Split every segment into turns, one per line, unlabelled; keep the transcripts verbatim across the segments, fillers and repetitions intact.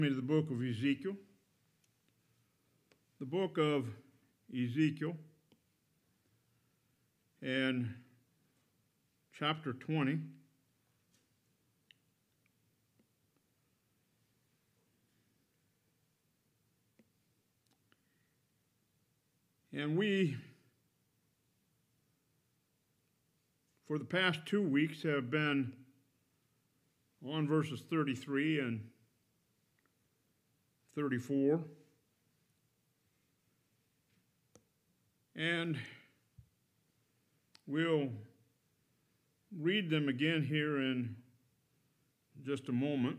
me to the book of Ezekiel. The book of Ezekiel and chapter twenty. And we, for the past two weeks, have been on verses thirty-three and thirty-four. And we'll read them again here in just a moment.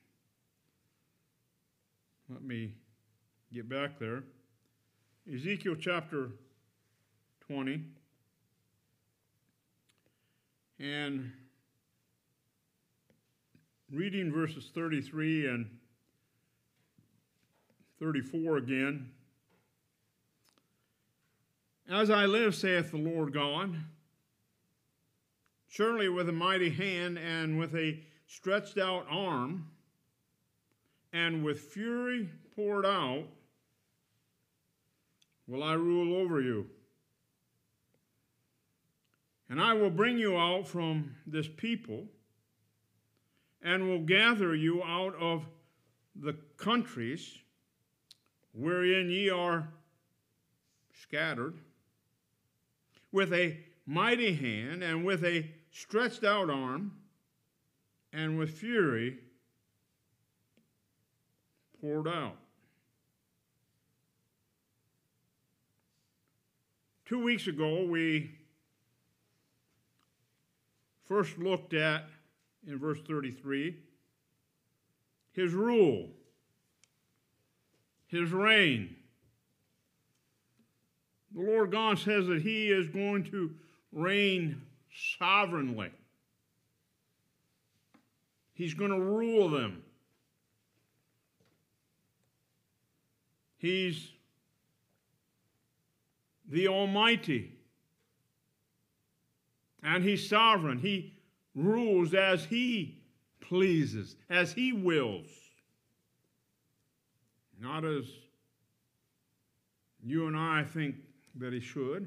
Let me get back there. Ezekiel chapter twenty. And reading verses thirty-three and thirty-four again. As I live, saith the Lord God, surely with a mighty hand and with a stretched out arm and with fury poured out will I rule over you. And I will bring you out from this people and will gather you out of the countries wherein ye are scattered, with a mighty hand and with a stretched out arm and with fury poured out. Two weeks ago, we first looked at, in verse thirty-three, his rule, his reign. The Lord God says that he is going to reign sovereignly. He's going to rule them. He's the Almighty. And he's sovereign. He rules as he pleases, as he wills. Not as you and I think that he should.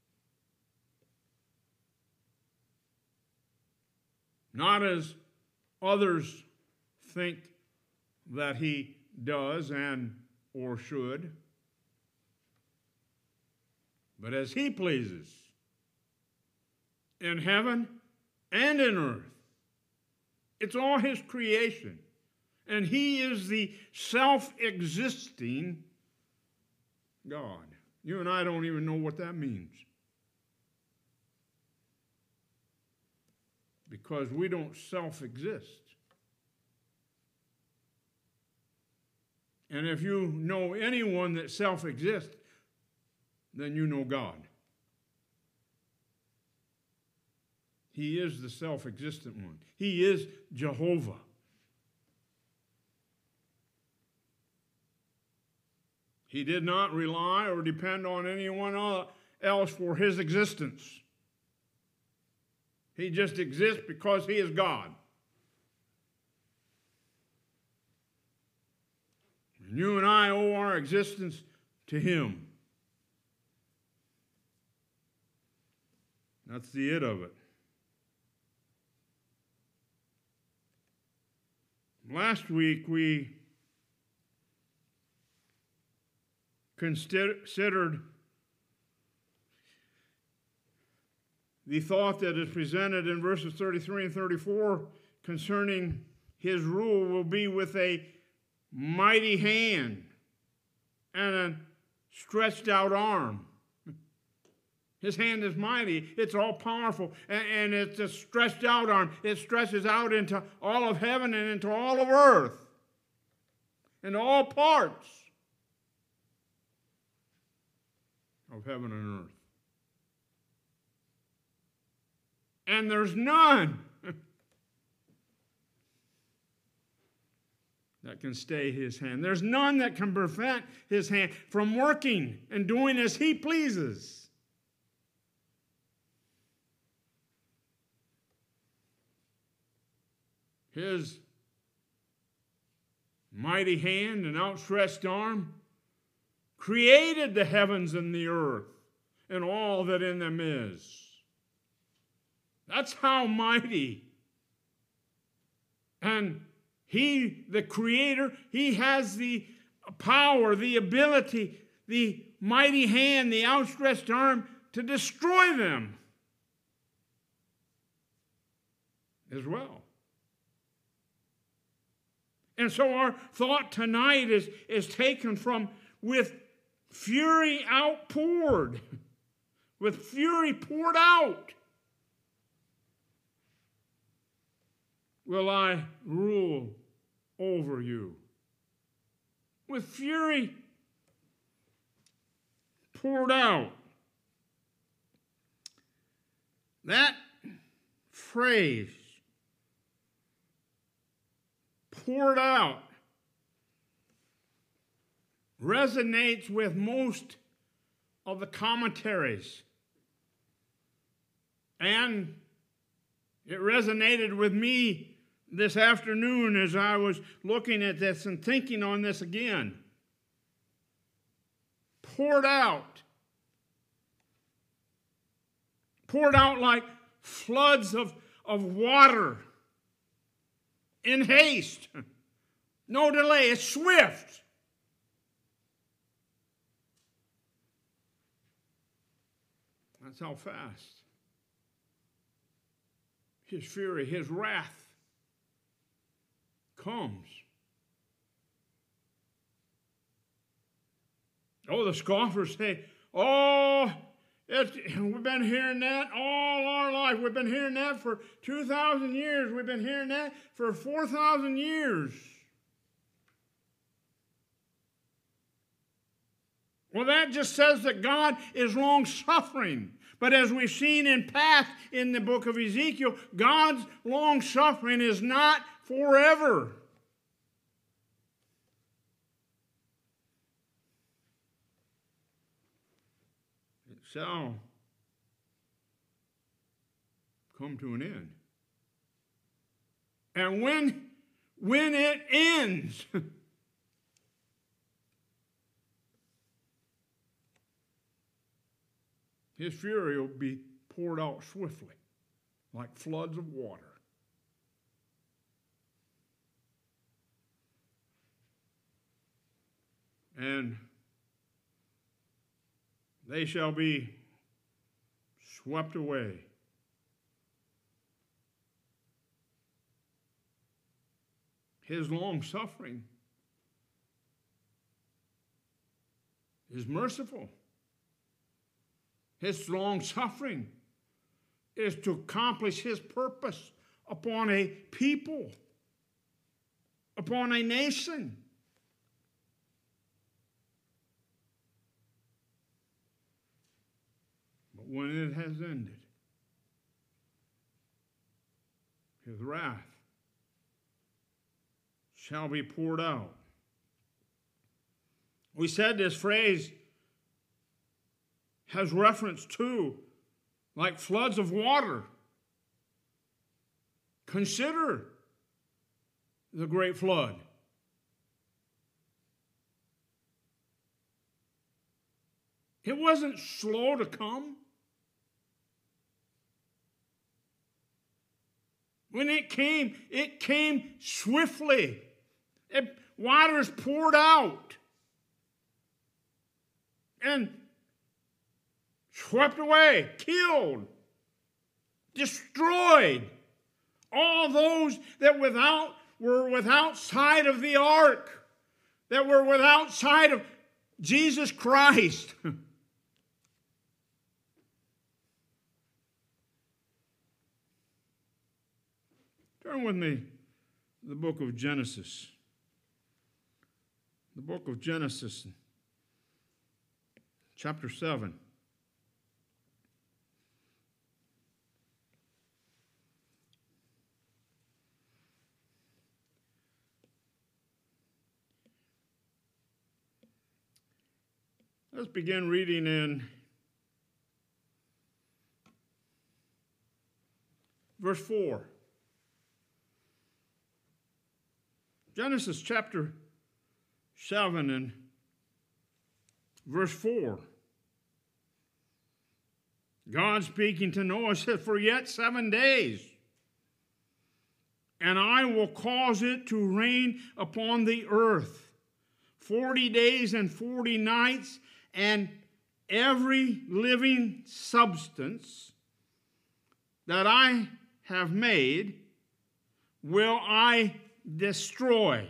Not as others think that he does and or should, but as he pleases in heaven and in earth. It's all his creation, and he is the self-existing God. You and I don't even know what that means, because we don't self-exist. And if you know anyone that self-exists, then you know God. He is the self-existent one. He is Jehovah. He did not rely or depend on anyone else for his existence. He just exists because he is God. And you and I owe our existence to him. That's the it of it. Last week we considered the thought that is presented in verses thirty-three and thirty-four concerning his rule will be with a mighty hand and a stretched out arm. His hand is mighty, it's all powerful, and, and it's a stretched out arm. It stretches out into all of heaven and into all of earth, into all parts of heaven and earth. And there's none that can stay his hand. There's none that can prevent his hand from working and doing as he pleases. His mighty hand and outstretched arm created the heavens and the earth and all that in them is. That's how mighty. And he, the Creator, he has the power, the ability, the mighty hand, the outstretched arm to destroy them as well. And so our thought tonight is, is taken from with fury outpoured, with fury poured out, will I rule over you. With fury poured out. That phrase, poured out, resonates with most of the commentaries. And it resonated with me this afternoon as I was looking at this and thinking on this again. Poured out. Poured out like floods of, of water. In haste. No delay. It's swift. That's how fast. His fury, his wrath comes. Oh, the scoffers say, oh, it's, we've been hearing that all our life. We've been hearing that for two thousand years. We've been hearing that for four thousand years. Well, that just says that God is long-suffering. But as we've seen in past in the book of Ezekiel, God's long-suffering is not forever. It shall come to an end. And when, when it ends, his fury will be poured out swiftly, like floods of water. And they shall be swept away. His long suffering is merciful. His long suffering is to accomplish his purpose upon a people, upon a nation. But when it has ended, his wrath shall be poured out. We said this phrase has reference to, like floods of water. Consider the great flood. It wasn't slow to come. When it came, it came swiftly. It, waters poured out and swept away, killed, destroyed all those that without were without sight of the ark, that were without sight of Jesus Christ. Turn with me to the book of Genesis. The book of Genesis, chapter seven. Let's begin reading in verse four. Genesis chapter seven and verse four. God speaking to Noah said, "For yet seven days, and I will cause it to rain upon the earth forty days and forty nights, and every living substance that I have made will I destroy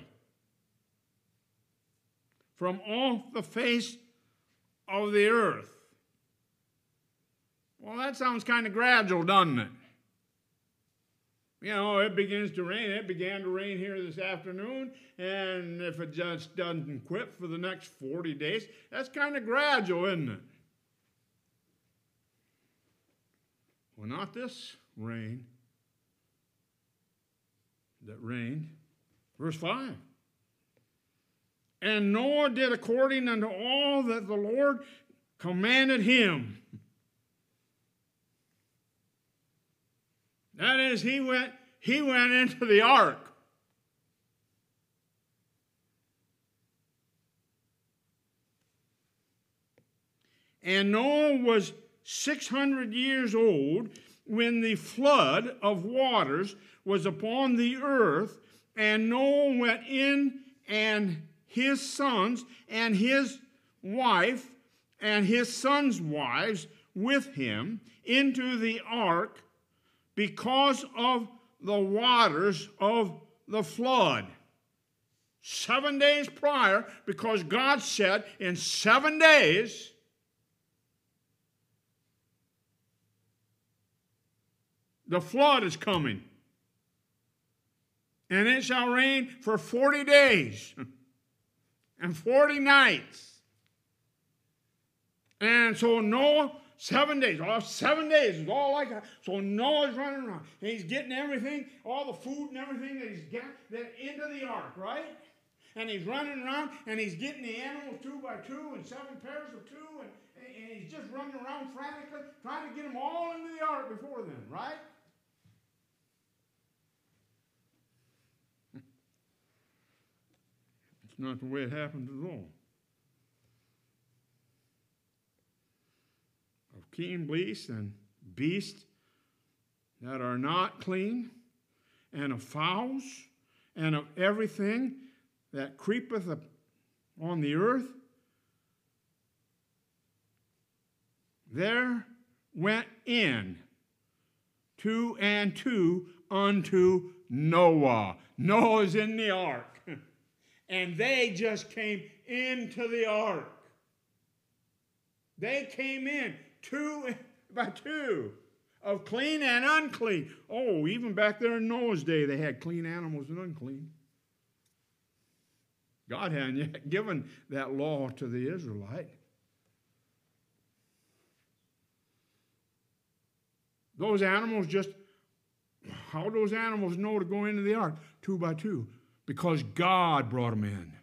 from off the face of the earth." Well, that sounds kind of gradual, doesn't it? You know, it begins to rain. It began to rain here this afternoon, and if it just doesn't quit for the next forty days, that's kind of gradual, isn't it? Well, not this rain that rained. Verse five. And Noah did according unto all that the Lord commanded him. That is, he went, he went into the ark. And Noah was six hundred years old when the flood of waters was upon the earth, and Noah went in, and his sons and his wife and his sons' wives with him into the ark, because of the waters of the flood. Seven days prior, because God said in seven days the flood is coming. And it shall rain for forty days and forty nights. And so Noah, seven days, all seven days is all like that. So Noah's running around. And he's getting everything, all the food and everything that he's got that into the ark, right? And he's running around and he's getting the animals two by two and seven pairs of two. And, and he's just running around frantically trying to get them all into the ark before then, right? It's not the way it happened at all. Of keen beasts and beasts that are not clean, and of fowls, and of everything that creepeth on the earth, there went in two and two unto Noah. Noah's in the ark. And they just came into the ark. They came in two by two, of clean and unclean. Oh, even back there in Noah's day, they had clean animals and unclean. God hadn't yet given that law to the Israelite. Those animals just, how do those animals know to go into the ark? Two by two. Because God brought them in.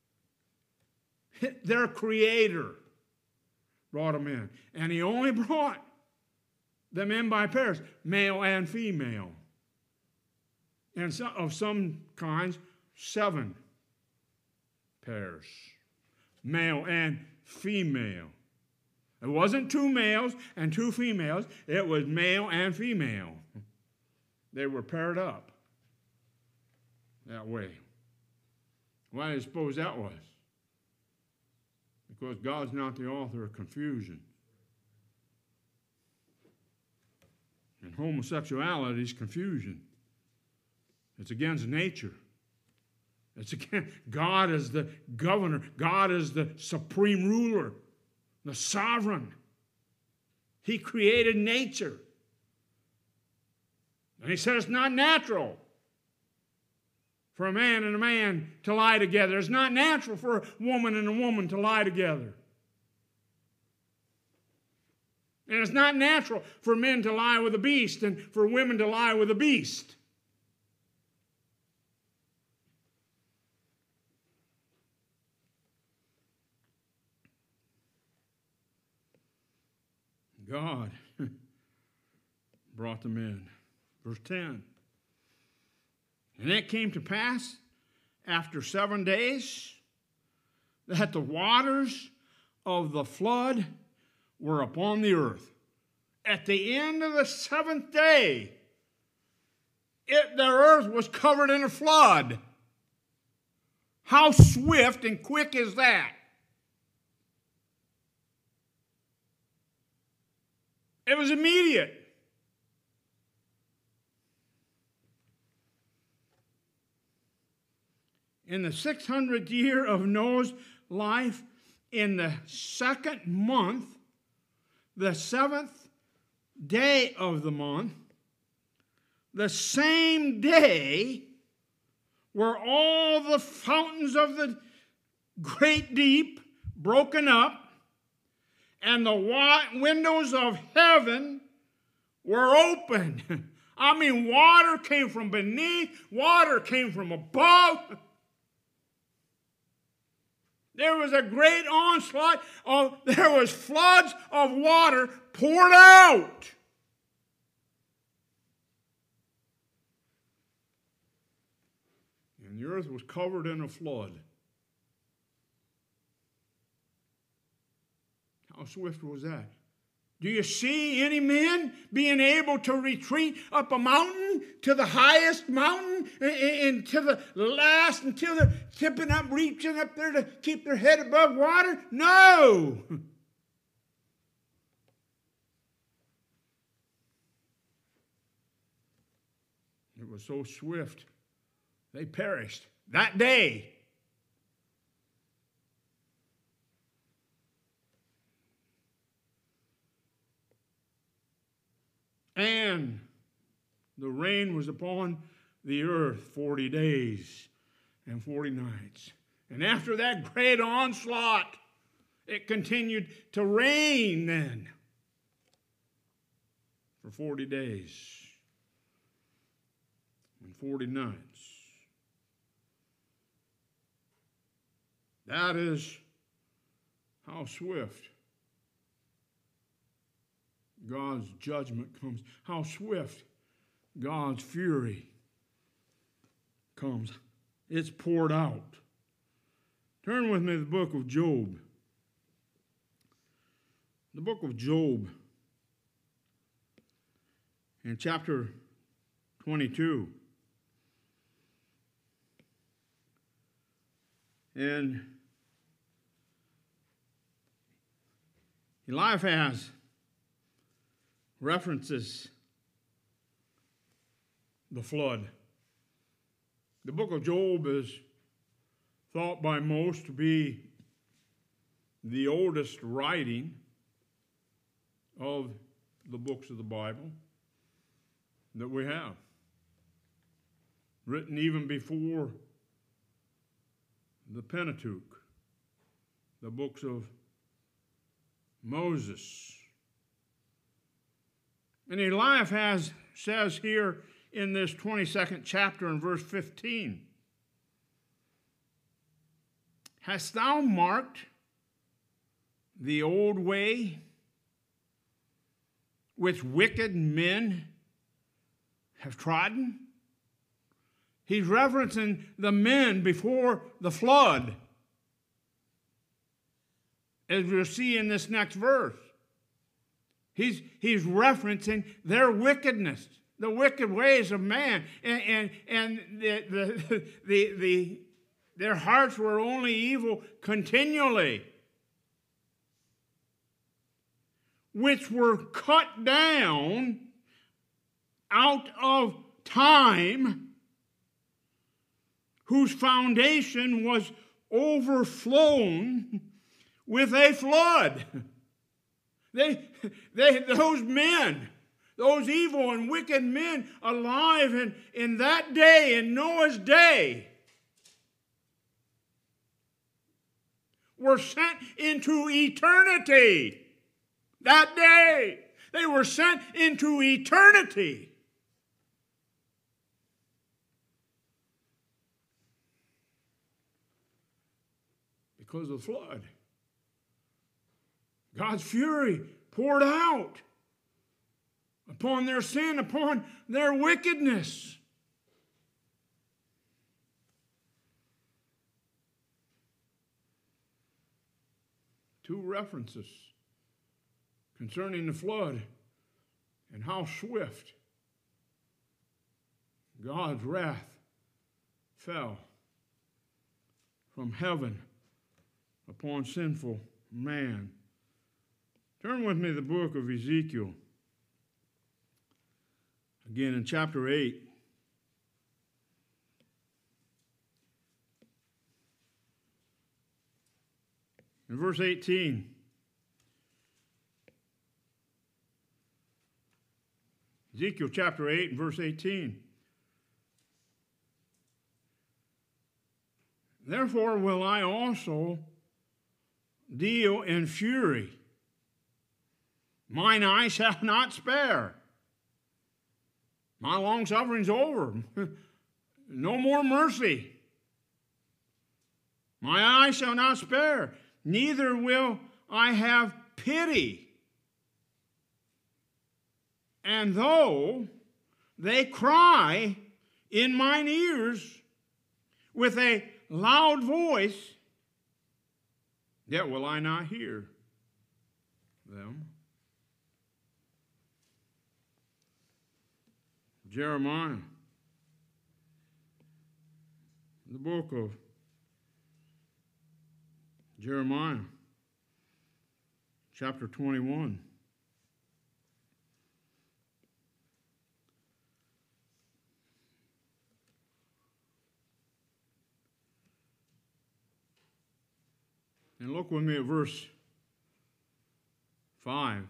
Their Creator brought them in. And He only brought them in by pairs, male and female. And so, of some kinds, seven pairs, male and female. It wasn't two males and two females. It was male and female. They were paired up that way. Why do you suppose that was? Because God's not the author of confusion. And homosexuality is confusion. It's against nature. It's against, God is the governor. God is the supreme ruler, the sovereign. He created nature. And He said it's not natural for a man and a man to lie together. It's not natural for a woman and a woman to lie together. And it's not natural for men to lie with a beast and for women to lie with a beast. God brought them in. Verse ten. And it came to pass after seven days that the waters of the flood were upon the earth. At the end of the seventh day, it, the earth was covered in a flood. How swift and quick is that? It was immediate. In the six hundredth year of Noah's life, in the second month, the seventh day of the month, the same day were all the fountains of the great deep broken up, and the windows of heaven were open. I mean, water came from beneath, water came from above. There was a great onslaught of, there was floods of water poured out. And the earth was covered in a flood. How swift was that? Do you see any men being able to retreat up a mountain to the highest mountain and to the last until they're tipping up, reaching up there to keep their head above water? No! It was so swift, they perished that day. And the rain was upon the earth forty days and forty nights. And after that great onslaught, it continued to rain then for forty days and forty nights. That is how swift God's judgment comes. How swift God's fury comes. It's poured out. Turn with me to the book of Job. The book of Job, in chapter twenty-two. And Eliphaz references the flood. The book of Job is thought by most to be the oldest writing of the books of the Bible that we have. Written even before the Pentateuch, the books of Moses. And Eliphaz says here in this twenty-second chapter in verse fifteen, hast thou marked the old way which wicked men have trodden? He's referencing the men before the flood, as we'll see in this next verse. He's, he's referencing their wickedness, the wicked ways of man. And, and, and the, the, the, the, their hearts were only evil continually, which were cut down out of time, whose foundation was overflown with a flood. They, they, those men, those evil and wicked men alive in, in that day, in Noah's day, were sent into eternity. That day, they were sent into eternity. Because of the flood. God's fury poured out upon their sin, upon their wickedness. Two references concerning the flood and how swift God's wrath fell from heaven upon sinful man. Turn with me to the book of Ezekiel. Again in chapter eight. In verse eighteen. Ezekiel chapter eight and verse eighteen. Therefore will I also deal in fury. Mine eye shall not spare. My long suffering's over. No more mercy. My eye shall not spare, neither will I have pity. And though they cry in mine ears with a loud voice, yet will I not hear them. Jeremiah, the book of Jeremiah, chapter twenty-one. And look with me at verse five.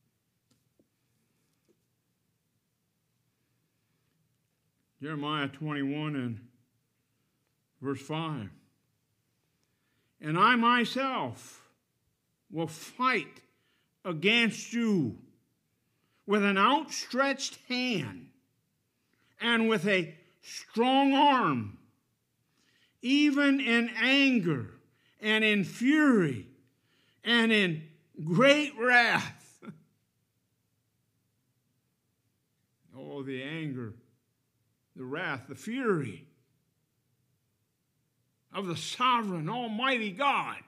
Jeremiah twenty-one and verse five. And I myself will fight against you with an outstretched hand and with a strong arm, even in anger and in fury and in great wrath. Oh, the anger, the wrath, the fury of the sovereign, almighty God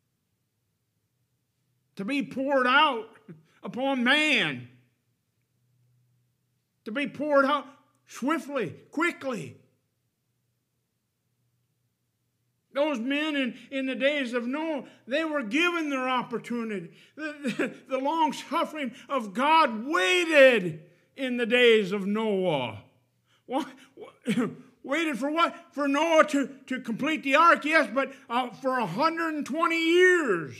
to be poured out upon man, to be poured out swiftly, quickly. Those men in, in the days of Noah, they were given their opportunity. The, the, the long suffering of God waited in the days of Noah. What? Waited for what? For Noah to, to complete the ark, yes, but uh, for one hundred twenty years.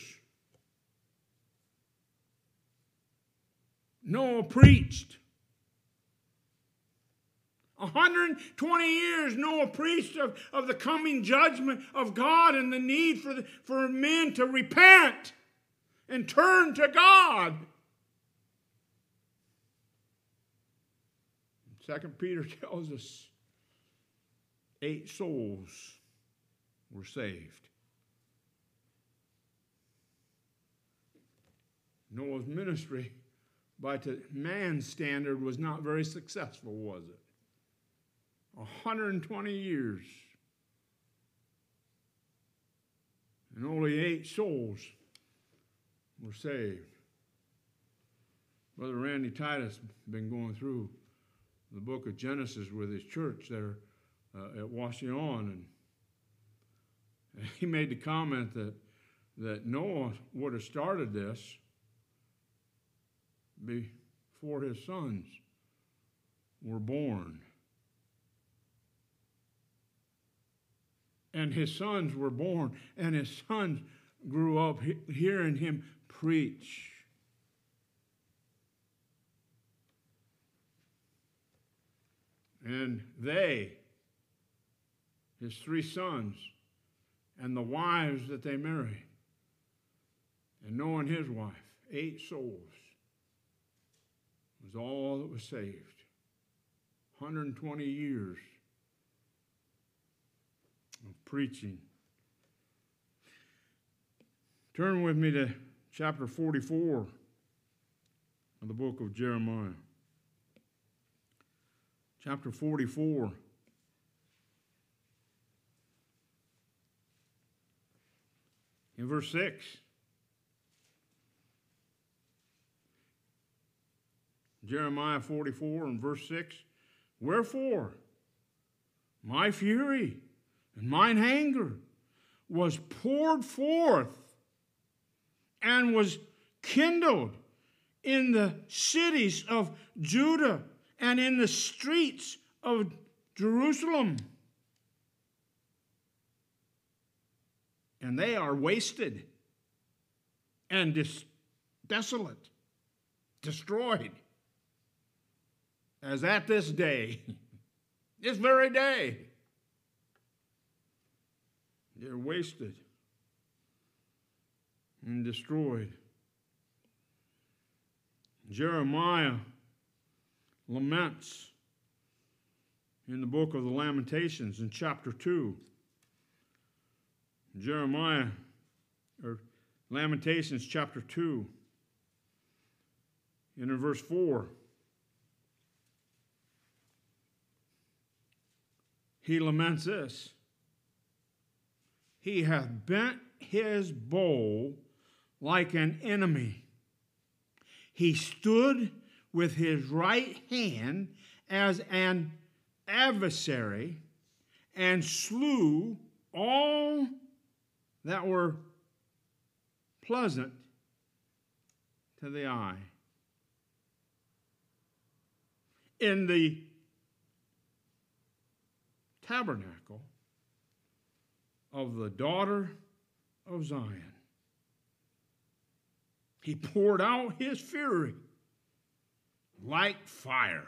Noah preached. one hundred twenty years Noah preached of, of the coming judgment of God and the need for, the, for men to repent and turn to God. Second Peter tells us eight souls were saved. Noah's ministry, by man's standard, was not very successful, was it? one hundred twenty years. And only eight souls were saved. Brother Randy Titus has been going through the book of Genesis with his church there uh, at Washington, and he made the comment that, that Noah would have started this before his sons were born. And his sons were born, and his sons grew up hearing him preach. And they, his three sons, and the wives that they married, and Noah and his wife, eight souls, was all that was saved. one hundred twenty years of preaching. Turn with me to chapter forty-four of the book of Jeremiah. Chapter forty-four. In verse six. Jeremiah forty-four and verse six, wherefore my fury and mine anger was poured forth and was kindled in the cities of Judah and in the streets of Jerusalem. And they are wasted and dis- desolate, destroyed, as at this day, this very day, they're wasted and destroyed. Jeremiah laments in the book of the Lamentations in chapter two. Jeremiah, or Lamentations chapter two, and in verse four, he laments this. He hath bent his bow like an enemy. He stood with his right hand as an adversary and slew all that were pleasant to the eye. In the tabernacle of the daughter of Zion, he poured out his fury like fire.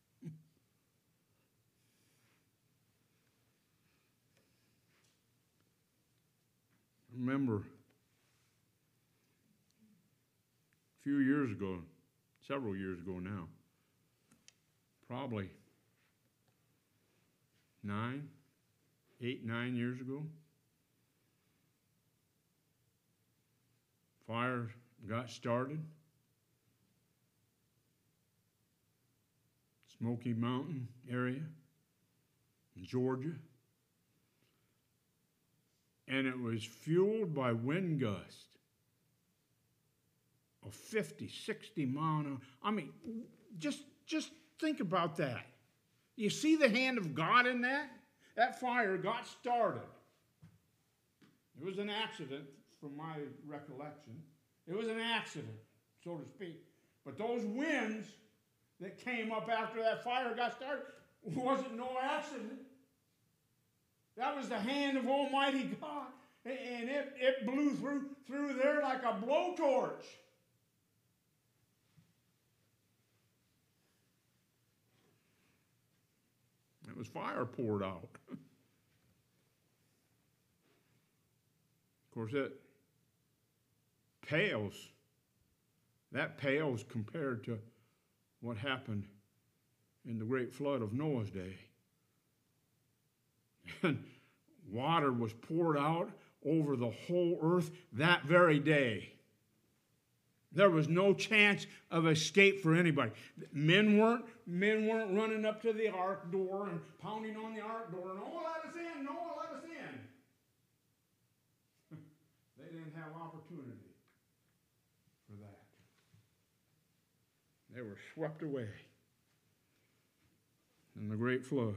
Remember, a few years ago, several years ago now, probably nine, eight, nine years ago, fire got started. Smoky Mountain area in Georgia. And it was fueled by wind gusts of fifty, sixty mile an hour. I mean, just, just think about that. You see the hand of God in that? That fire got started. It was an accident, from my recollection. It was an accident, so to speak. But those winds that came up after that fire got started wasn't no accident. That was the hand of Almighty God. And it, it blew through, through there like a blowtorch. It was fire poured out. Of course, it pales. That pales compared to what happened in the great flood of Noah's day. And water was poured out over the whole earth that very day. There was no chance of escape for anybody. Men weren't, men weren't running up to the ark door and pounding on the ark door, Noah, let us in, Noah, let us in. They didn't have opportunity for that. They were swept away in the great flood.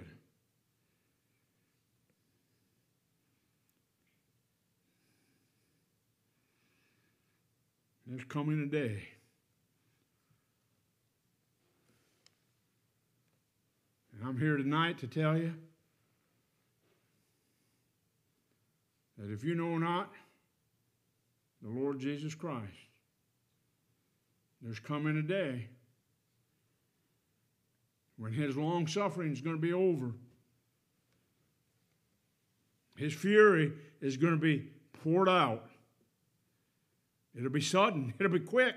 There's coming a day and I'm here tonight to tell you that if you know not the Lord Jesus Christ, there's coming a day when his long suffering is going to be over. His fury is going to be poured out. It'll be sudden. It'll be quick.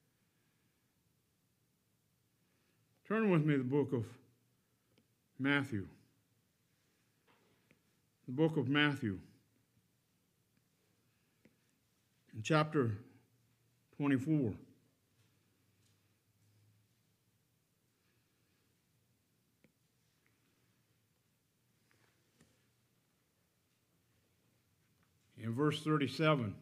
Turn with me to the book of Matthew. The book of Matthew. In chapter twenty-four. In verse thirty-seven.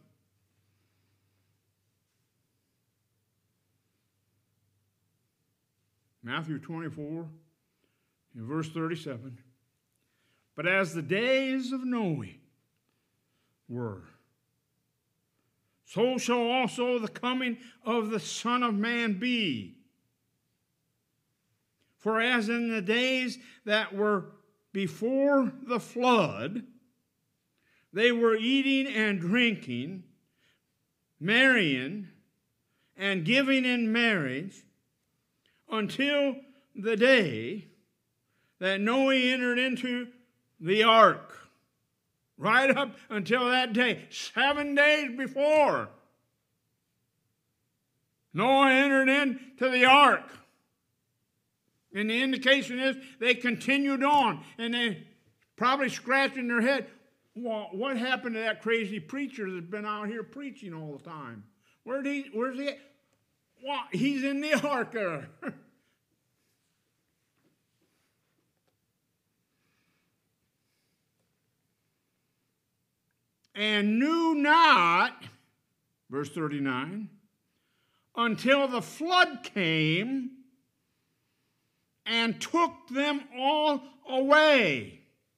Matthew twenty-four, in verse thirty-seven. But as the days of Noah were, so shall also the coming of the Son of Man be. For as in the days that were before the flood, they were eating and drinking, marrying, and giving in marriage, until the day that Noah entered into the ark. Right up until that day, seven days before, Noah entered into the ark. And the indication is they continued on. And they probably scratching their head, well, what happened to that crazy preacher that's been out here preaching all the time? Where'd he, where's he at? Well, he's in the ark there. And knew not, verse thirty-nine, until the flood came and took them all away.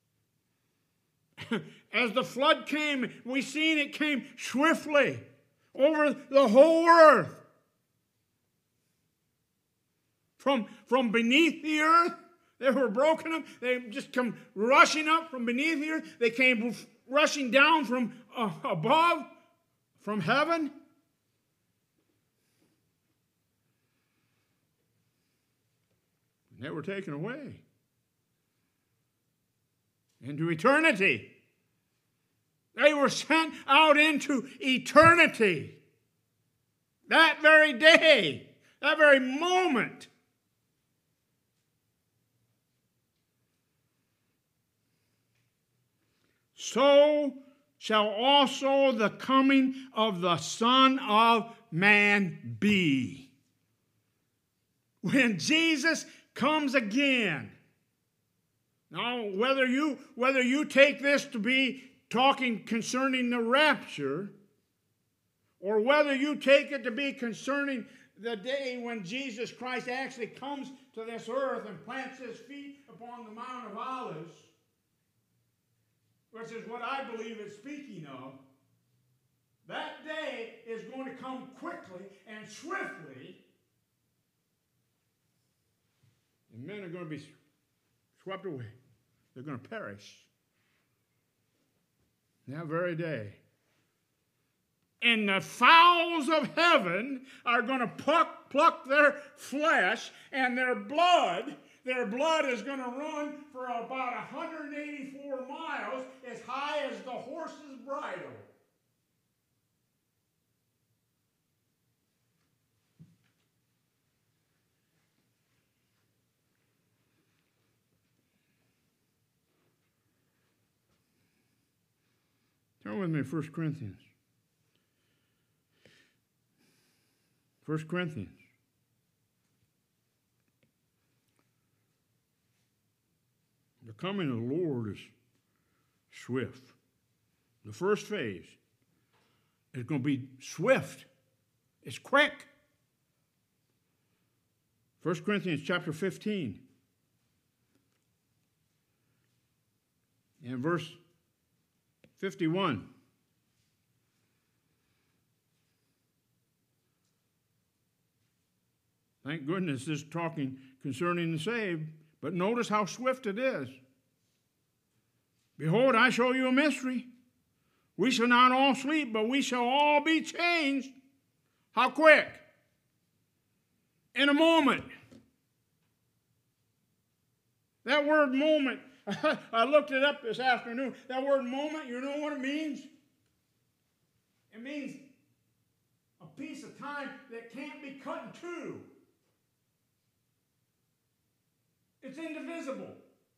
As the flood came, we seen it came swiftly over the whole earth. From, from beneath the earth, they were broken up. They just come rushing up from beneath the earth. They came rushing down from uh, above, from heaven. And they were taken away into eternity. They were sent out into eternity. That very day, that very moment. So shall also the coming of the Son of Man be. When Jesus comes again. Now, whether you, whether you take this to be talking concerning the rapture, or whether you take it to be concerning the day when Jesus Christ actually comes to this earth and plants his feet upon the Mount of Olives, which is what I believe it's speaking of, that day is going to come quickly and swiftly, and men are going to be swept away. They're going to perish that very day. And the fowls of heaven are going to pluck, pluck their flesh, and their blood, their blood is going to run for about one hundred eighty-four miles, as high as the horse's bridle. Turn with me to First Corinthians. First Corinthians. The coming of the Lord is swift. The first phase is going to be swift. It's quick. First Corinthians chapter fifteen. And verse fifty-one. Thank goodness this is talking concerning the saved, but notice how swift it is. Behold, I show you a mystery. We shall not all sleep, but we shall all be changed. How quick? In a moment. That word moment, I looked it up this afternoon. That word moment, you know what it means? It means a piece of time that can't be cut in two. It's indivisible.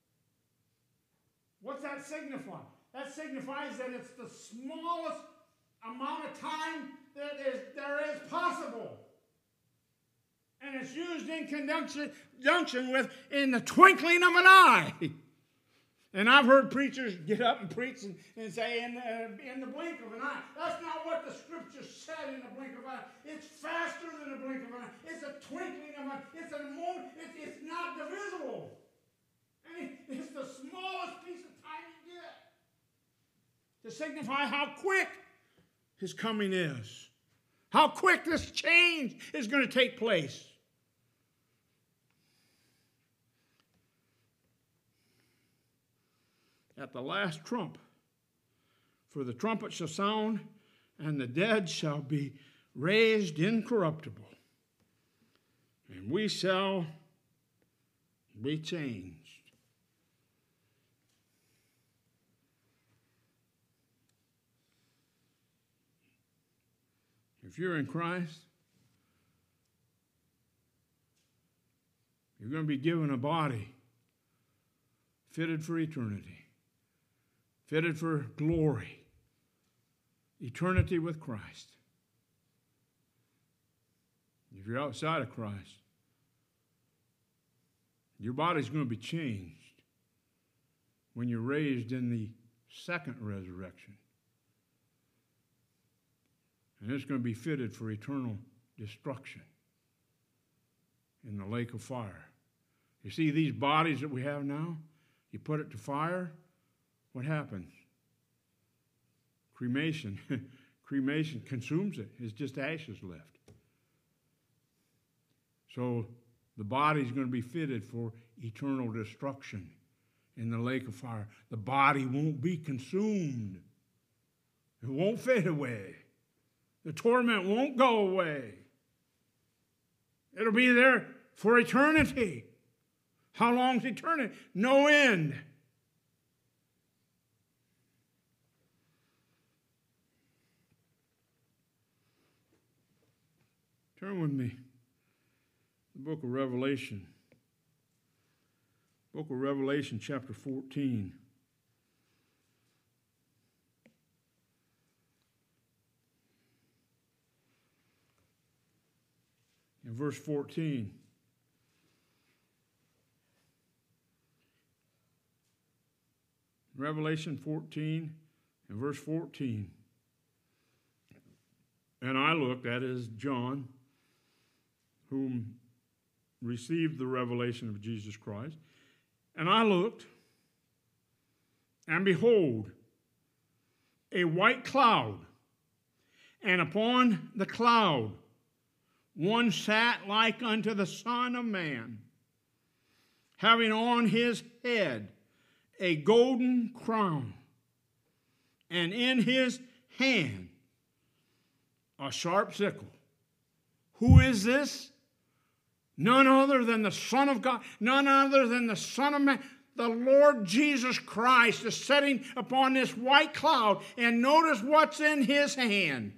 What's that signify? That signifies that it's the smallest amount of time that is, there is possible. And it's used in conjunction, conjunction with in the twinkling of an eye. And I've heard preachers get up and preach and, and say in the, in the blink of an eye. That's not what the scripture said than a blink of an eye. It's faster than a blink of an eye. It's a twinkling of an eye. It's a moment. It's, it's not divisible. And it, it's the smallest piece of time you get to signify how quick his coming is. How quick this change is going to take place. At the last trump, for the trumpet shall sound, and the dead shall be raised incorruptible, and we shall be changed. If you're in Christ, you're going to be given a body fitted for eternity, fitted for glory, eternity with Christ. If you're outside of Christ, your body's going to be changed when you're raised in the second resurrection. And it's going to be fitted for eternal destruction in the lake of fire. You see these bodies that we have now? You put it to fire, what happens? Cremation. Cremation consumes it. It's just ashes left. So the body's going to be fitted for eternal destruction in the lake of fire. The body won't be consumed. It won't fade away. The torment won't go away. It'll be there for eternity. How long's eternity? No end. Turn with me. The book of Revelation. Book of Revelation, chapter fourteen. In verse fourteen. Revelation fourteen and verse fourteen. And I looked, that is John, whom received the revelation of Jesus Christ. And I looked, and behold, a white cloud, and upon the cloud one sat like unto the Son of Man, having on his head a golden crown, and in his hand a sharp sickle. Who is this? None other than the Son of God, none other than the Son of Man. The Lord Jesus Christ is sitting upon this white cloud, and notice what's in his hand.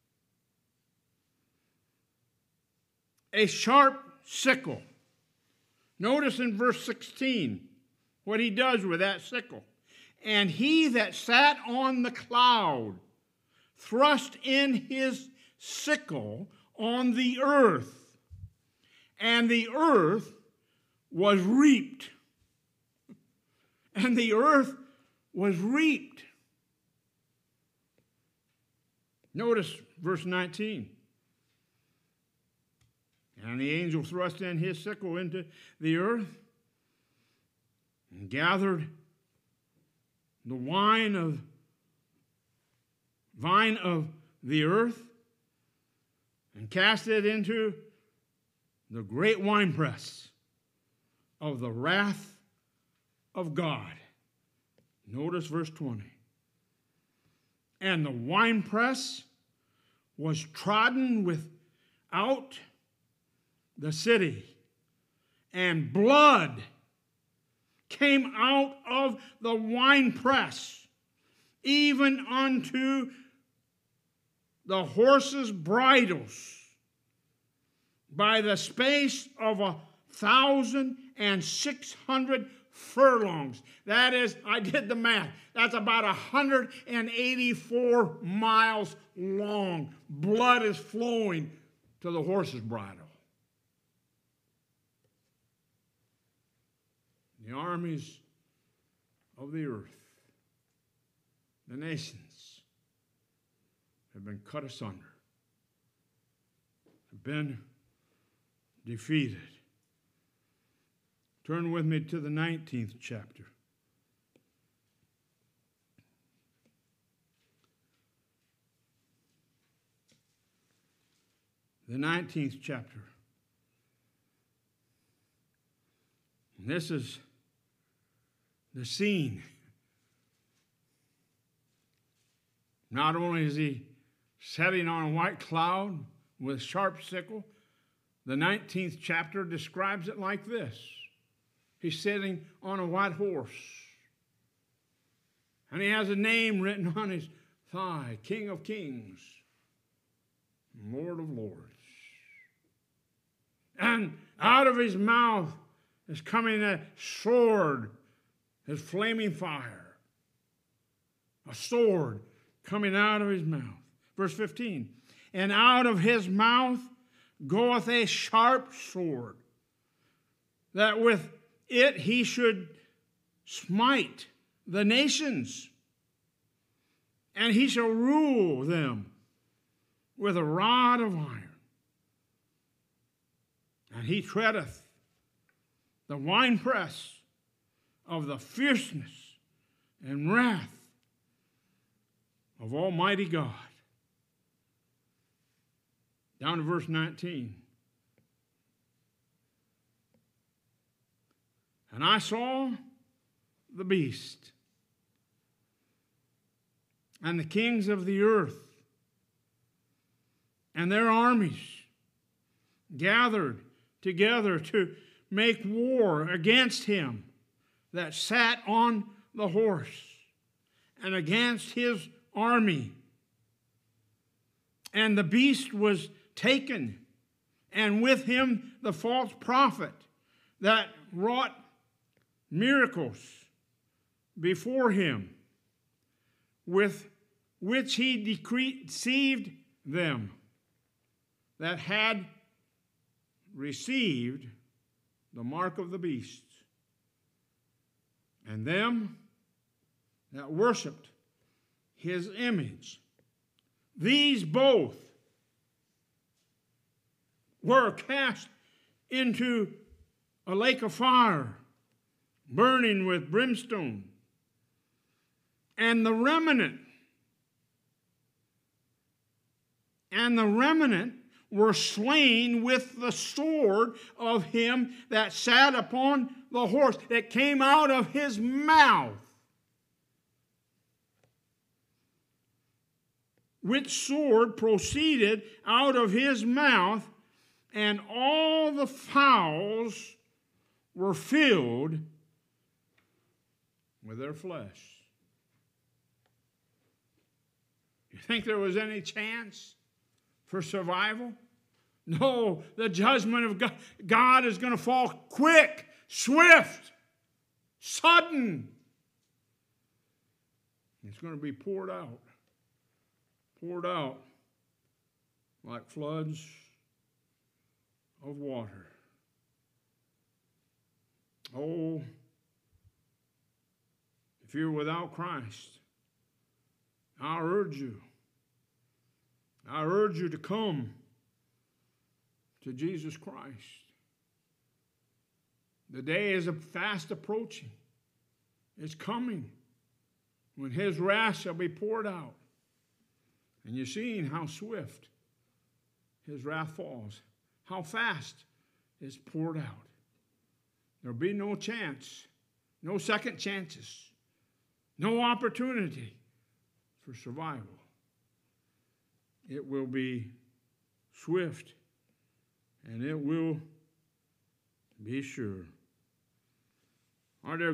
A sharp sickle. Notice in verse sixteen what he does with that sickle. And he that sat on the cloud thrust in his sickle on the earth, and the earth was reaped. And the earth was reaped. Notice verse nineteen. And the angel thrust in his sickle into the earth and gathered the wine of vine of the earth and cast it into the great winepress of the wrath of God. Notice verse twenty. And the winepress was trodden without the city, and blood came out of the winepress, even unto the horses' bridles, by the space of a thousand and six hundred furlongs. That is, I did the math, that's about one hundred eighty-four miles long. Blood is flowing to the horse's bridle. The armies of the earth, the nations, have been cut asunder. have been defeated. Turn with me to the nineteenth chapter. The nineteenth chapter. And this is the scene. Not only is he sitting on a white cloud with sharp sickle, the nineteenth chapter describes it like this. He's sitting on a white horse. And he has a name written on his thigh, King of Kings, Lord of Lords. And out of his mouth is coming a sword, his flaming fire. A sword coming out of his mouth. Verse fifteen. And out of his mouth goeth a sharp sword, that with it he should smite the nations, and he shall rule them with a rod of iron. And he treadeth the winepress of the fierceness and wrath of Almighty God. Down to verse nineteen. And I saw the beast and the kings of the earth and their armies gathered together to make war against him that sat on the horse and against his army. And the beast was taken, and with him the false prophet that wrought miracles before him, with which he deceived them that had received the mark of the beast, and them that worshipped his image. These both were cast into a lake of fire, burning with brimstone. And the remnant, and the remnant were slain with the sword of him that sat upon the horse, that came out of his mouth. Which sword proceeded out of his mouth, and all the fowls were filled with their flesh. You think there was any chance for survival? No, the judgment of God, God is going to fall quick, swift, sudden. It's going to be poured out. Poured out like floods of water. Oh, if you're without Christ, I urge you, I urge you to come to Jesus Christ. The day is fast approaching. It's coming when his wrath shall be poured out. And you're seeing how swift his wrath falls, how fast it's poured out. There'll be no chance, no second chances, no opportunity for survival. It will be swift, and it will be sure. Our dear